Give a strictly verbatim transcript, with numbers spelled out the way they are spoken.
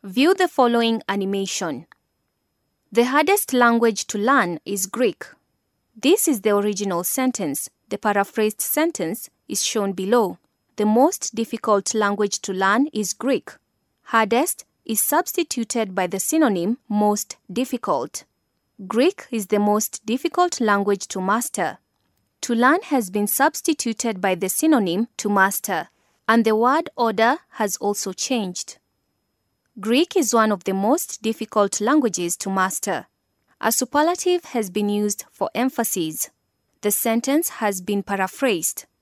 View the following animation. The hardest language to learn is Greek. This is the original sentence. The paraphrased sentence is shown below. The most difficult language to learn is Greek. Hardest is substituted by the synonym most difficult. Greek is the most difficult language to master. To learn has been substituted by the synonym to master, and the word order has also changed. Greek is one of the most difficult languages to master. A superlative has been used for emphasis. The sentence has been paraphrased.